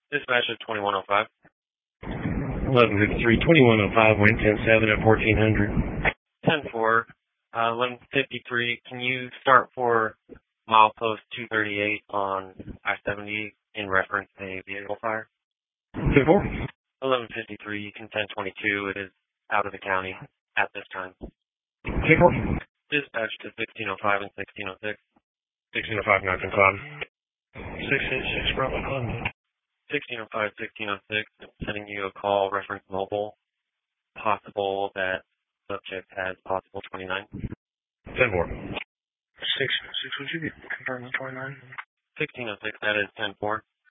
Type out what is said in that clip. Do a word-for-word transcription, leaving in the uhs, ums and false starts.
Dispatch is twenty-one oh five. eleven fifty-three, twenty-one oh five, wind ten seven at fourteen hundred. ten four, uh, eleven fifty-three, can you start for milepost two thirty-eight on I seventy in reference to a vehicle fire? ten four. eleven fifty-three, you can ten twenty-two, it is out of the county at this time. ten four. Dispatch to sixteen oh five and sixteen oh six. sixteen oh five, nine ten five. six eight six, Bravo London. sixteen oh five, sixteen oh six, sending you a call, reference mobile. Possible that subject has possible twenty-nine. ten four. six oh six, would you confirm the twenty-nine? sixteen oh six, that is ten four.